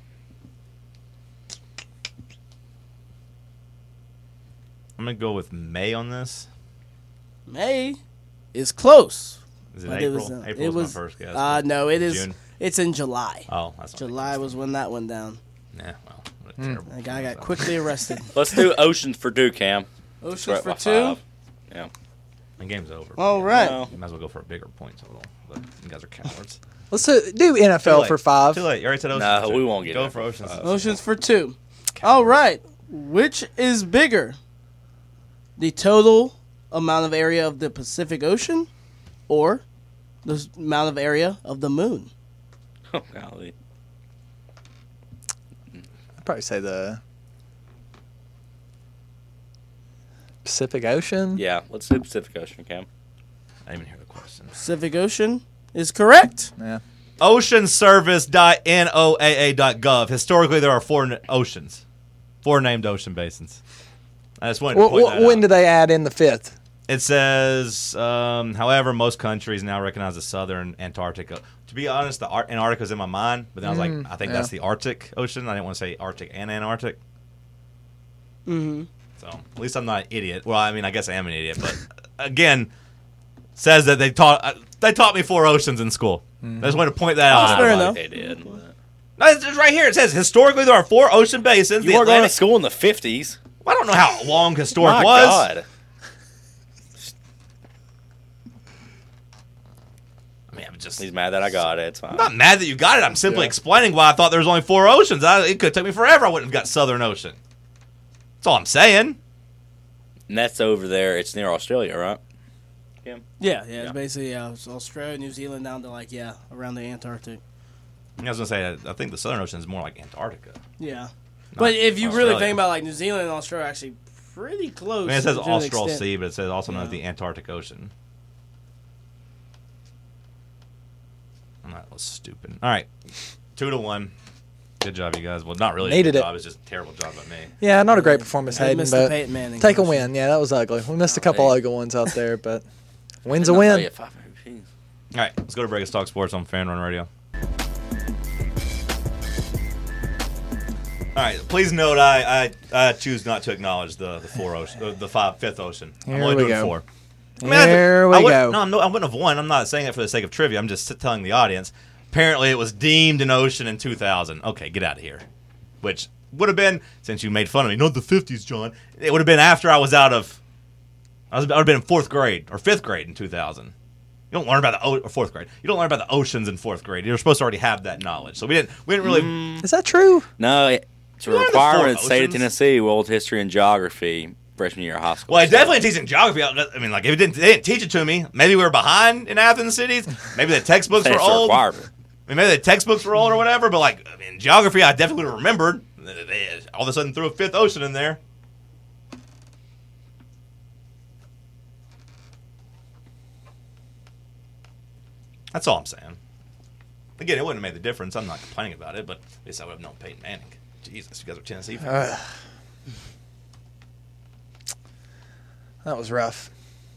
I'm gonna go with May on this. May is close. Is it but April? was, uh, April it was, was my first guess. Uh, no, it is. June? It's in July. Oh, that's not July making was when that went down. sense. Nah, well, what a terrible. That guy got performance quickly arrested. Let's do oceans for two, Cam. Oceans Right for by two. five. Yeah. that was. The game's over. All right. No. You might as well go for a bigger point total. But you guys are cowards. Let's do, do N F L Too for late. five. Too late. You already said oceans. No, for two. we won't get Go it for for oceans. five. Oceans for two. All right. Which is bigger? The total amount of area of the Pacific Ocean or the s- amount of area of the moon? Oh, golly. I'd probably say the Pacific Ocean. Yeah, let's do Pacific Ocean, Cam. I didn't even hear the question. Pacific Ocean is correct. Yeah. ocean service dot N O A A dot gov. Historically, there are four n- oceans, four named ocean basins. I just wanted to Well, point wh- that when out. do they add in the fifth? It says, um, however, most countries now recognize the southern Antarctica. To be honest, the Ar- Antarctica's in my mind, but then I was Mm, like, I think yeah. that's the Arctic Ocean. I didn't want to say Arctic and Antarctic. Mm-hmm. So at least I'm not an idiot. Well, I mean, I guess I am an idiot, but again, says that they taught uh, they taught me four oceans in school. I just wanted to point that That's out. fair I enough. like they did. No, it's it's right here. It says historically there are four ocean basins. You the were going to Atlantic. school in the fifties. I don't know how long historic My was. God. I mean, I'm just. He's mad that I got it. It's fine. I'm not mad that you got it. I'm simply Yeah. explaining why I thought there was only four oceans. I, it could have took me forever. I wouldn't have got Southern Ocean. That's all I'm saying. And that's over there. It's near Australia, right? Kim? Yeah, yeah, Yeah. it's basically yeah, it's Australia, New Zealand, down to like yeah, around the Antarctic. I was gonna say I think the Southern Ocean is more like Antarctica. Yeah, but if you really Australia. think about like New Zealand and Australia, are actually pretty close. I mean, it says to an Austral extent. Sea, but it says also known as Yeah. the Antarctic Ocean. I'm not was stupid. All right, two to one. Good job, you guys. Well, not really. Needed a it. good job. It's just a terrible job by me. Yeah, not a great performance, They Hayden, missed the but Peyton Manning take a question. win. Yeah, that was ugly. We missed a couple Golly. ugly ones out there, but win's a Oh, win. yeah, five M V Ps. All right, let's go to break. Let's talk sports on Fan Run Radio. All right, please note I, I, I choose not to acknowledge the the four ocean, the, the five fifth ocean. I'm Here only we doing go. four. I mean, I- Here I we would- go. No, I'm no, I wouldn't have won. I'm not saying it for the sake of trivia. I'm just telling the audience. Apparently, it was deemed an ocean in two thousand. Okay, get out of here. Which would have been, since you made fun of me, not the fifties, John. It would have been after I was out of. I was. I would have been in fourth grade or fifth grade in two thousand. You don't learn about the o- or fourth grade. You don't learn about the oceans in fourth grade. You're supposed to already have that knowledge. So we didn't. We didn't really. Is that true? No, it- it's a You learned the four requirement in the state of oceans. Tennessee, world history and geography, freshman year of high school. Well, I So- definitely teaching geography. I I mean, like if it didn't, they didn't teach it to me. Maybe we were behind in Athens cities. Maybe the textbooks It's were a old. I requirement. mean, maybe the textbooks were old or whatever. But like, I mean, geography, I definitely would have remembered. They- they all of a sudden threw a fifth ocean in there. That's all I'm saying. Again, it wouldn't have made the difference. I'm not complaining about it, but at least I would have known Peyton Manning. Jesus, you guys are Tennessee fans. Uh, that was rough.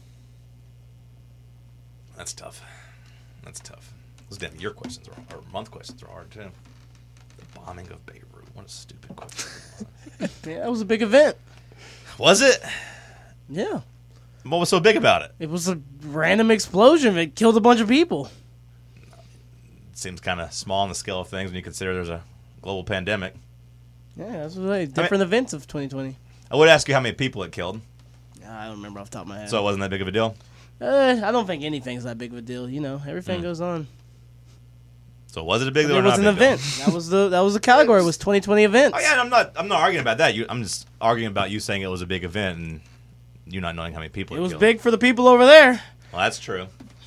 That's tough. That's tough. Those damn year questions are, or month questions are hard too. The bombing of Beirut. What a stupid question. Yeah, that was a big event. Was it? Yeah, What was so big about it? it was a random explosion that killed a bunch of people. It seems kind of small on the scale of things when you consider there's a global pandemic. Yeah, that's really different events of twenty twenty. I would ask you how many people it killed, I don't remember off the top of my head. so it wasn't that big of a deal. Uh, I don't think anything's that big of a deal. You know, everything Hmm. goes on. So was it a big deal It or was not an a big deal? event. That was the that was the category. It was twenty twenty events. Oh yeah, I'm not. I'm not arguing about that. You, I'm just arguing about you saying it was a big event and you not knowing how many people It it was killed. big for the people over there. Well, that's true.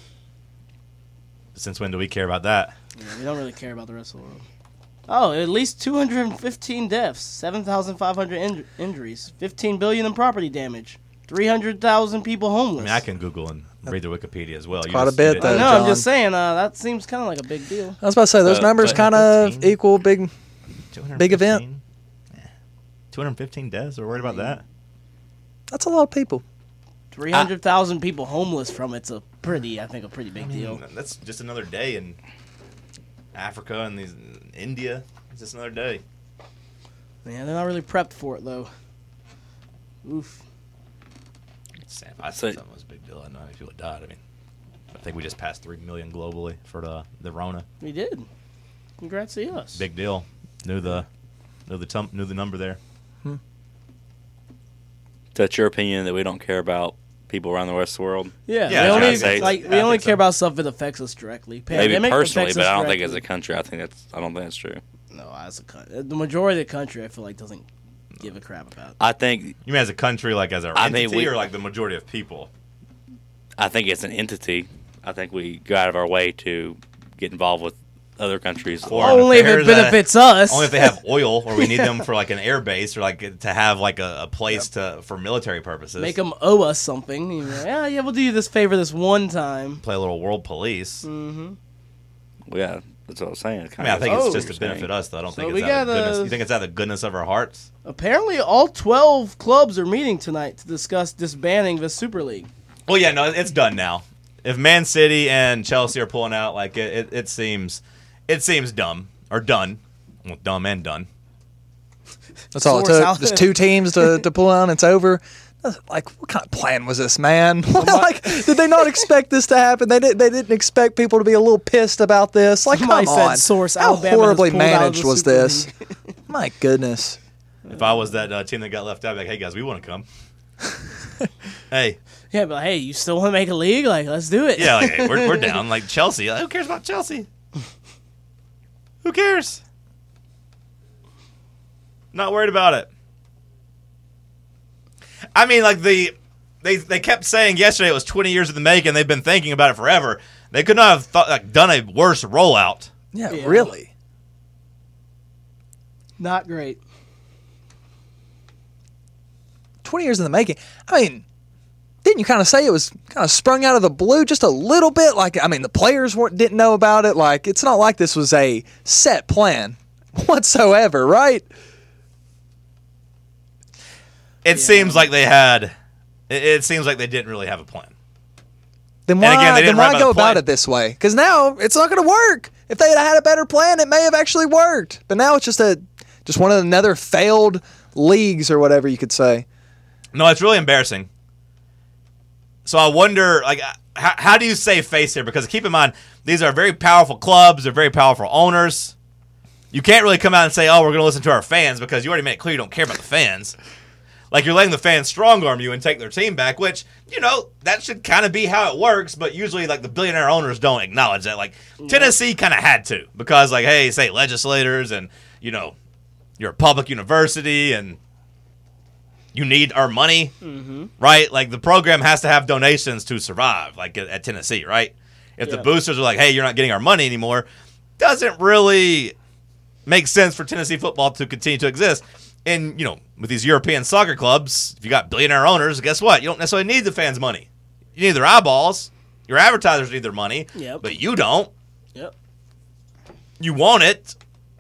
Since when do we care about that? Yeah, we don't really care about the rest of the world. Oh, at least two hundred fifteen deaths, seven thousand five hundred in- injuries, fifteen billion in property damage, three hundred thousand people homeless. I mean, I can Google and read the Wikipedia as well. You quite a just- bit, you though. I didn't- know. I'm John. just saying. Uh, that seems kind of like a big deal. I was about to say those Uh, numbers but kind of fifteen? equal big. Big event. two hundred fifteen? Yeah. two hundred fifteen deaths? We're worried about that? That's a lot of people. Three hundred thousand people homeless from it's a pretty, I think, a pretty big I mean, deal. that's just another day in Africa and these India. It's just another day. Man, they're not really prepped for it though. Oof. Sam, I So- think something was a big deal. I know how many people died. I mean, I think we just passed three million globally for the the Rona. We did. Congrats to us. Big deal. Knew the knew the tum- knew the number there. That's your opinion that we don't care about people around the rest of the world? Yeah, Yeah, we I'd only say- like we I only think care so. about stuff that affects us directly. Maybe Pandemic personally, affects but us I don't think as a directly. country. I think that's. I don't think that's true. No, as a country, the majority of the country, I feel like doesn't give a crap about. I think. You mean as a country, like as an I mean, entity, we- or like the majority of people? I think it's an entity. I think we go out of our way to get involved with other countries. Foreign Only if it affairs, uh, benefits us. Only if they have oil, or we need them for like an air base, or like to have like a, a place to for military purposes. Make them owe us something. You know, yeah, yeah, we'll do you this favor this one time. play a little world police. Mm-hmm. Yeah, that's what I was saying. I mean, I think Oh, it's just to you're saying. benefit us, though. I don't So think we it's out of got, uh, goodness. You think it's out of the goodness of our hearts? Apparently, all twelve clubs are meeting tonight to discuss disbanding the Super League. Well, yeah, no, it's done now. If Man City and Chelsea are pulling out, like it, it, it seems, it seems dumb or done. Well, dumb and done. That's all it Source took. out. Just two teams to, to pull out and it's over. Like, what kind of plan was this, man? Like, did they not expect this to happen? They didn't. They didn't expect people to be a little pissed about this. Like, Somebody come said on. source, How Alabama has horribly pulled out of managed the was Super this? League. My goodness. If I was that uh, team that got left out, I'd be like, hey guys, we want to come. Hey, Yeah, but hey, you still want to make a league? Like, let's do it. yeah, like, hey, we're we're down. Like Chelsea, like, who cares about Chelsea? Who cares? Not worried about it. I mean, like the they they kept saying yesterday it was twenty years in the making. They've been thinking about it forever. They could not have thought, like, done a worse rollout. Yeah, Yeah. really. Not great. twenty years in the making. I mean, didn't you kind of say it was kind of sprung out of the blue just a little bit? Like, I mean, the players weren't, didn't know about it. Like, it's not like this was a set plan whatsoever, right? It seems like they had. It, it seems like they didn't really have a plan. Then And why, again, they didn't then why write go about the about plan. it this way? Because now it's not going to work. If they had had a better plan, it may have actually worked. But now it's just a just one of another failed leagues or whatever you could say. No, it's really embarrassing. So I wonder, like, how, how do you save face here? Because keep in mind, these are very powerful clubs. They're very powerful owners. You can't really come out and say, oh, we're going to listen to our fans, because you already made it clear you don't care about the fans. Like, you're letting the fans strong-arm you and take their team back, which, you know, that should kind of be how it works, but usually, like, the billionaire owners don't acknowledge that. Like, Tennessee kind of had to, because, like, hey, say legislators and, you know, you're a public university and you need our money, mm-hmm. right? Like, the program has to have donations to survive, like at, at Tennessee, right? If Yeah. the boosters are like, hey, you're not getting our money anymore, doesn't really make sense for Tennessee football to continue to exist. And, you know, with these European soccer clubs, if you got billionaire owners, guess what? You don't necessarily need the fans' money. You need their eyeballs. Your advertisers need their money, Yep. but you don't. Yep. You want it.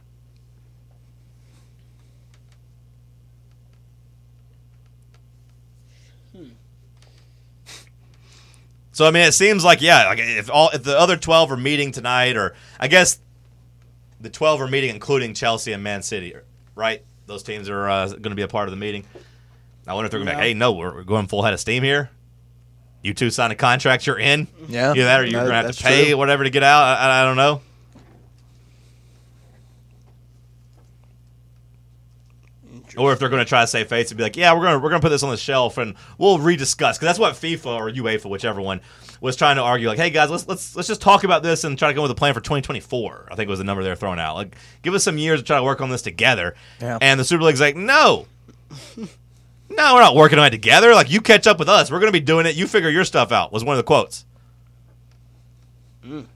So I mean, it seems like yeah, like if all if the other twelve are meeting tonight, or I guess the twelve are meeting including Chelsea and Man City, right? Those teams are uh, going to be a part of the meeting. I wonder if they're going to be like, hey, no, we're, we're going full head of steam here. You two sign a contract, you're in. Yeah, Either that or you're no, going to have that's to pay true. whatever to get out. I, I don't know. Or if they're going to try to save face and be like, yeah, we're going to we're going to put this on the shelf and we'll rediscuss, because that's what FIFA or UEFA, whichever one, was trying to argue. Like, hey guys, let's let's let's just talk about this and try to come up with a plan for twenty twenty-four. I think was the number they're throwing out. Like, give us some years to try to work on this together. Yeah. And the Super League's like, no, no, we're not working on it together. Like, you catch up with us. We're going to be doing it. You figure your stuff out. Was one of the quotes. Mm.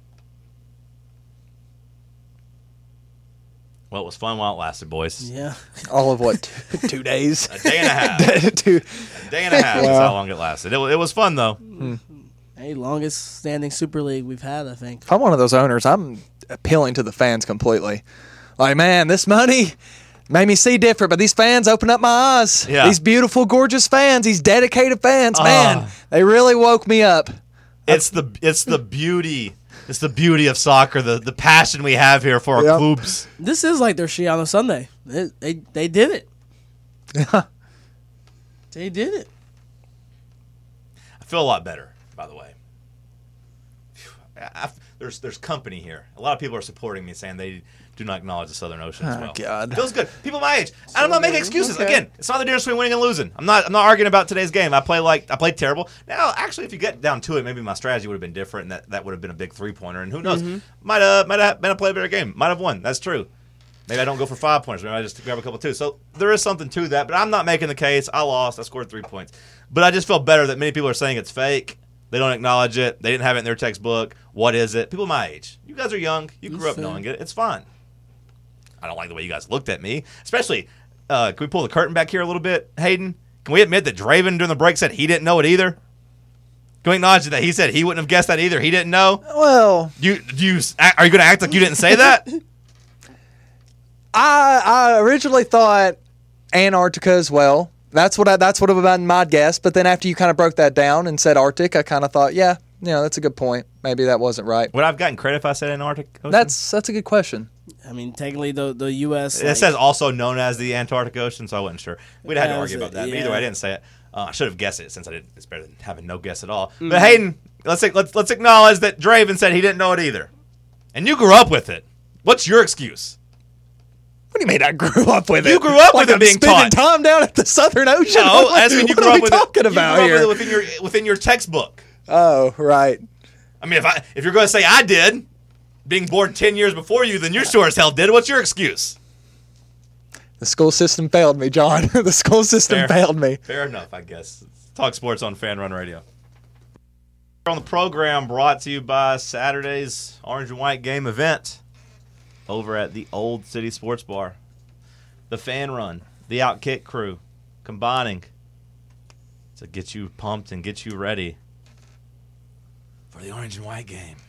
Well, it was fun while it lasted, boys. Yeah. All of what, two, two days? A day and a half. two. A day and a half is Wow. how long it lasted. It, wa- it was fun, though. Hey, longest standing Super League we've had, I think. If I'm one of those owners, I'm appealing to the fans completely. Like, man, this money made me see different, but these fans opened up my eyes. Yeah. These beautiful, gorgeous fans, these dedicated fans, Ah. man, they really woke me up. It's the it's the beauty. It's the beauty of soccer, the, the passion we have here for our Yep. clubs. This is like their Shiano Sunday. They, they they did it. They did it. I feel a lot better, by the way. I, I, there's there's company here. A lot of people are supporting me, saying they do not acknowledge the Southern Ocean as Oh, well. God. Feels good. People my age. I'm not making excuses. Okay. Again, it's not the difference between winning and losing. I'm not I'm not arguing about today's game. I play like I played terrible. Now, actually, if you get down to it, maybe my strategy would have been different, and that, that would have been a big three pointer. And who knows? Might have might have been a play a better game. Might have won. That's true. Maybe I don't go for five pointers. Maybe I just grab a couple too. So there is something to that, but I'm not making the case. I lost. I scored three points. But I just feel better that many people are saying it's fake. They don't acknowledge it. They didn't have it in their textbook. What is it? People my age. You guys are young. You grew That's up fair. knowing it. It's fine. I don't like the way you guys looked at me. Especially, uh, can we pull the curtain back here a little bit, Hayden? Can we admit that Draven during the break said he didn't know it either? Can we acknowledge that he said he wouldn't have guessed that either? He didn't know? Well, You, do you Are you going to act like you didn't say that? I I originally thought Antarctica as well. That's what I that's what would have been my guess. But then after you kind of broke that down and said Arctic, I kind of thought, yeah, you know, that's a good point. Maybe that wasn't right. Would I have gotten credit if I said Antarctic Ocean? That's that's a good question. I mean, technically, the the U S It like, says also known as the Antarctic Ocean, so I wasn't sure. We'd have had to Yeah, argue is about it- that. But yeah. either way, I didn't say it. Uh, I should have guessed it since I didn't. It's better than having no guess at all. Mm-hmm. But Hayden, let's let's let's acknowledge that Draven said he didn't know it either, and you grew up with it. What's your excuse? What do you mean I grew up with it? You grew up like with it I'm being spending taught. time down at the Southern Ocean. No, what, as when you what grew are up we with talking it. about you grew here? up with it within your within your textbook. Oh, right. I mean, if I if you're going to say I did, being born ten years before you, then you sure as hell did. What's your excuse? The school system failed me, John. The school system Fair. failed me. Fair enough, I guess. Talk sports on Fan Run Radio. On the program, brought to you by Saturday's Orange and White game event over at the Old City Sports Bar. The Fan Run, the Outkick crew, combining to get you pumped and get you ready for the Orange and White game.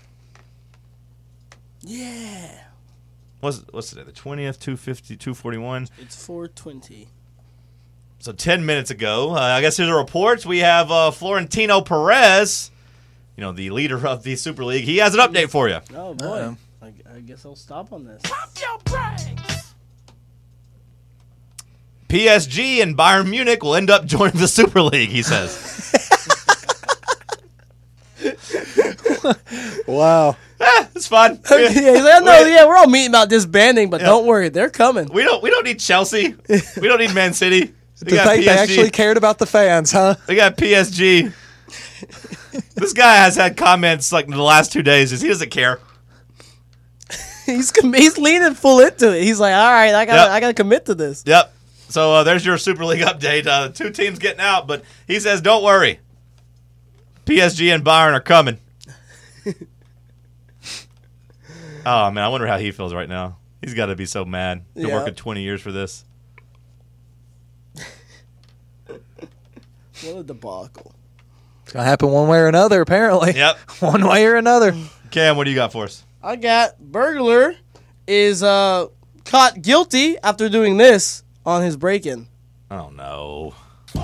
Yeah. What's what's today? The twentieth, two fifty, two forty-one. It's four twenty. So ten minutes ago, uh, I guess here's the reports. We have uh, Florentino Perez, you know, the leader of the Super League. He has an update for you. Oh, boy. Uh-oh. I, I guess I'll stop on this. P S G and Bayern Munich will end up joining the Super League, he says. Wow. eh, it's fun. yeah, he's like, no, yeah, we're all meeting about disbanding, but Yeah. don't worry, they're coming. We don't we don't need Chelsea. We don't need Man City. We To got think they P S G. actually cared about the fans, huh? We got P S G. This guy has had comments like in the last two days. He doesn't care. he's com- he's leaning full into it. He's like, all right, I gotta Yep. I gotta commit to this. Yep. So uh, there's your Super League update. Uh, two teams getting out, but he says, don't worry. P S G and Bayern are coming. Oh, man, I wonder how he feels right now. He's got to be so mad. Been Yeah. working twenty years for this. What a debacle. It's going to happen one way or another, apparently. Yep. One way or another. Cam, what do you got for us? I got burglar is uh caught guilty after doing this on his break-in. Oh, no. All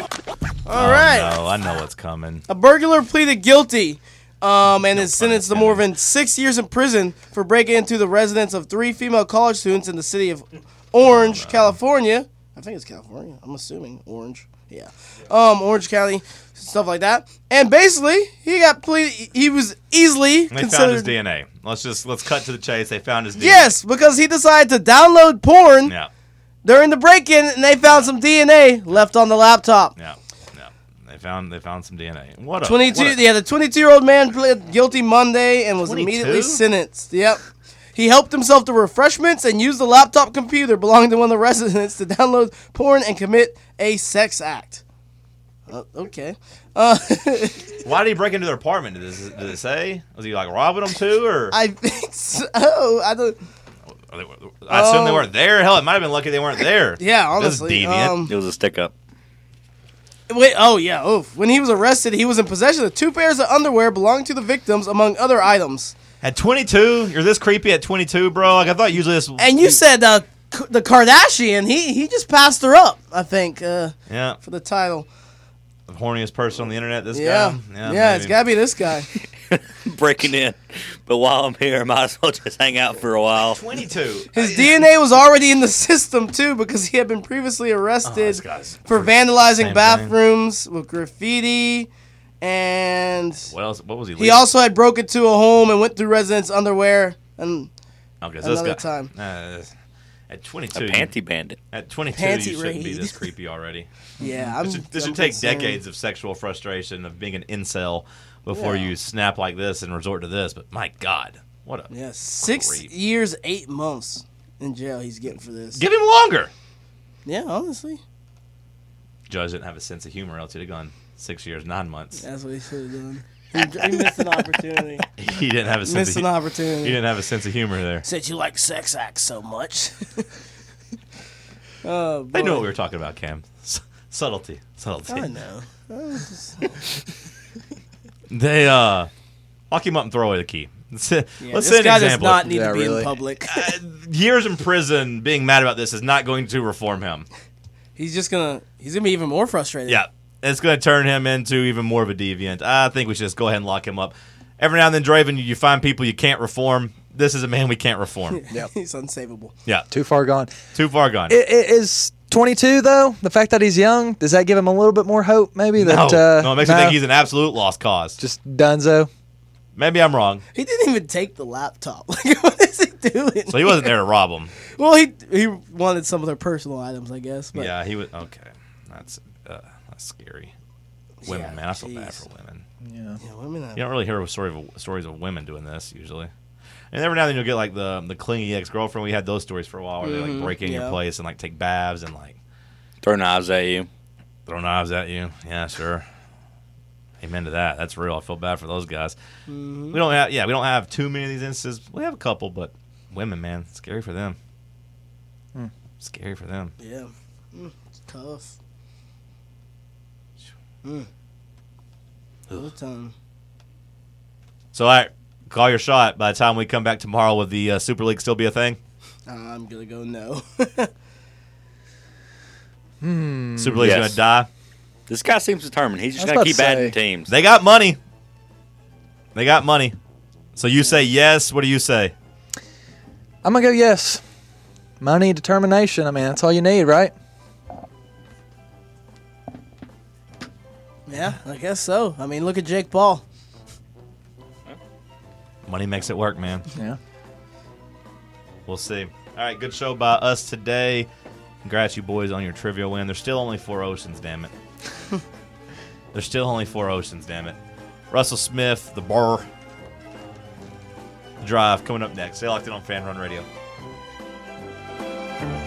oh, right. no, I know what's coming. A burglar pleaded guilty um, and is pun sentenced to more than six years in prison for breaking into the residence of three female college students in the city of Orange, California. I think it's California. I'm assuming Orange. Yeah. Um, Orange County, stuff like that. And basically, he got pleaded. He was easily They considered. found his D N A. Let's just let's cut to the chase. They found his D N A. Yes, because he decided to download porn Yeah. during the break-in, and they found some D N A left on the laptop. Yeah. Yeah. They found they found some D N A. What a twenty-two. what a- Yeah, the twenty-two-year-old man pled guilty Monday and was twenty-two? immediately sentenced. Yep. He helped himself to refreshments and used the laptop computer belonging to one of the residents to download porn and commit a sex act. Uh, okay. Uh, Why did he break into their apartment? Did it, did it say? Was he like robbing them too, or I think so. I don't. Or they, I assume they Oh. weren't there. Hell, it might have been lucky they weren't there. Yeah, This is honestly. deviant. Um, It was a stick up. Wait, oh yeah, oh. When he was arrested, he was in possession of two pairs of underwear belonging to the victims, among other items. At twenty-two, you're this creepy at twenty-two, bro. Like I thought usually this. And you said uh, K- the Kardashian, he he just passed her up, I think, uh, yeah, for the title. the horniest person on the internet. This Yeah, guy. yeah, it's maybe. gotta be this guy. Breaking in. But while I'm here, I might as well just hang out for a while. twenty-two. His D N A was already in the system too because he had been previously Oh, arrested this guy's for same vandalizing thing. bathrooms with graffiti, and What else? What was he? he leaving? also had broke into a home and went through residents' underwear. And Okay, so this another guy. time. Uh, at A twenty-two. panty bandit. At twenty-two, Panty you shouldn't be raid. this creepy already. yeah, I'm. This should, this I'm should take concerned. decades of sexual frustration of being an incel before Yeah. you snap like this and resort to this. But my God, what a Yeah, six creep. years, eight months in jail. He's getting for this. Give him longer. Yeah, honestly, Judge didn't have a sense of humor, else he'd have gone six years, nine months. that's what he should have done. He, he missed an opportunity. He didn't have a sense Missed of an hu- opportunity. He didn't have a sense of humor there. Said you like sex acts so much. Oh, boy. They knew what we were talking about, Cam. S- subtlety, subtlety. I know. They uh, lock him up and throw away the key. Let's, Yeah, let's this set guy an does example. not need Yeah, to be really. in public. Uh, years in prison, being mad about this is not going to reform him. He's just gonna. He's gonna be even more frustrated. Yeah, it's going to turn him into even more of a deviant. I think we should just go ahead and lock him up. Every now and then, Draven, you find people you can't reform. This is a man we can't reform. Yep. He's unsavable. Yeah, Too far gone. too far gone. I- I- Is twenty-two though? The fact that he's young, does that give him a little bit more hope? Maybe no, that. Uh, no, it makes me think he's an absolute lost cause. just Dunzo. Maybe I'm wrong. He didn't even take the laptop. Like, what is he doing? So he wasn't there to rob him. Well, he he wanted some of their personal items, I guess. But Yeah, he was okay. That's uh, that's scary. Women, Yeah, man, I feel bad jeez. for women. Yeah. yeah, women have, You don't really hear a story of, stories of women doing this usually. And every now and then you'll get like the the clingy ex girlfriend. We had those stories for a while where they like break in your yeah. place and like take baths and like Throw knives at you. throw knives at you. Yeah, sure. Amen to that. That's real. I feel bad for those guys. Mm-hmm. We don't have yeah, we don't have too many of these instances. We have a couple, but women, man, scary for them. Hmm. Scary for them. yeah, mm, it's tough. Mm. All the time. So all right, call your shot. By the time we come back tomorrow, will the uh, Super League still be a thing? I'm gonna go no. Super League's Yes. gonna die. This guy seems determined. He's just I was going about to keep to adding say- teams. They got money. They got money. So you say yes. What do you say? I'm gonna go yes. Money, determination. I mean, that's all you need, right? Yeah, I guess so. I mean, look at Jake Paul. Money makes it work, man. Yeah. We'll see. All right, good show by us today. Congrats, you boys, on your trivia win. There's still only four oceans, damn it. There's still only four oceans, damn it. Russell Smith, the Burr, the Drive, coming up next. Stay locked in on Fan Run Radio.